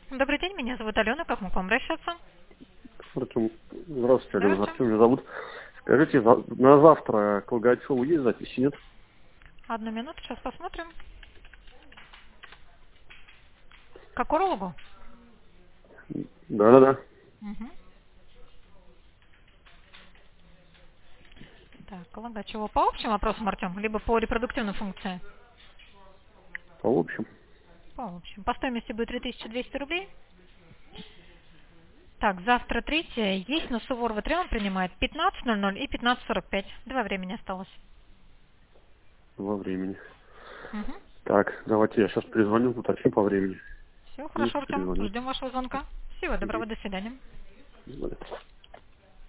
Добрый день, меня зовут Алена. Как мы к вам обращаться? Артем, здравствуйте, Алена, Здравствуйте. Артем меня зовут. Скажите, на завтра к Логачеву есть запись, нет? Одну минуту, сейчас посмотрим. К урологу? Да-да-да, Угу. Так, Логачева по общим вопросам, Артем, либо по репродуктивной функции? по общем. По общим. По стоимости будет 3200 рублей. Так, завтра 3 есть, но Суворова 3 он принимает 15:00 и 15:45. Два времени осталось. Во времени. Угу. Так, давайте я сейчас перезвоню, уточню по времени. Все, И хорошо, Артем. перезвоню. Ждем вашего звонка. Всего доброго, Мгм. до свидания. До свидания.